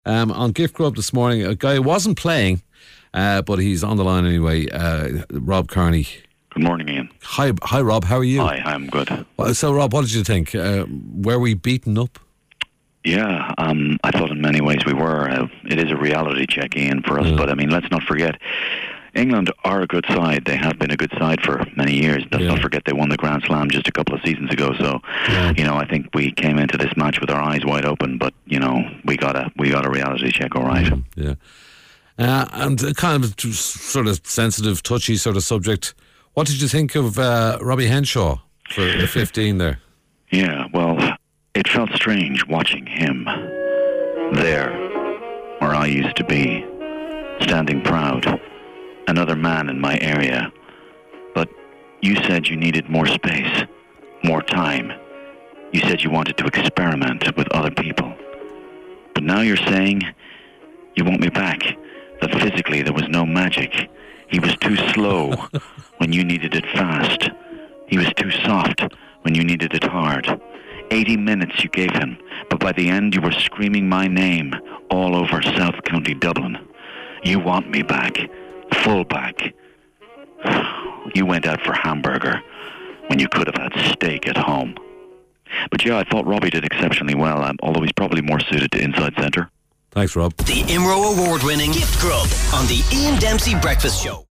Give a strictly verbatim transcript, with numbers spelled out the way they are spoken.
Um, on Gift Grub this morning, a guy who wasn't playing, uh, but he's on the line anyway. Uh, Rob Kearney. Good morning, Ian. Hi, hi, Rob. How are you? Hi, I'm good. Well, so, Rob, what did you think? Uh, were we beaten up? Yeah, um, I thought in many ways we were. Uh, it is a reality check, Ian, for us. Yeah. But I mean, let's not forget, England are a good side. They have been a good side for many years. Let's Yeah. not forget they won the Grand Slam just a couple of seasons ago. So, Yeah. you know, I think we came into this match with our eyes wide open. But you know, we got a we got a reality check, all right. Yeah. Uh, and a kind of sort of sensitive, touchy sort of subject. What did you think of uh, Robbie Henshaw for the fifteen there? Yeah, well, it felt strange watching him there where I used to be, standing proud, another man in my area. But you said you needed more space, more time. You said you wanted to experiment with other people. But now you're saying you want me back, that physically there was no magic. He was too slow when you needed it fast. He was too soft when you needed it hard. eighty minutes you gave him, but by the end you were screaming my name all over South County Dublin. You want me back, full back. You went out for hamburger when you could have had steak at home. But yeah, I thought Robbie did exceptionally well, um, although he's probably more suited to inside centre. Thanks, Rob. The I M R O award-winning Gift Grub on the Ian Dempsey Breakfast Show.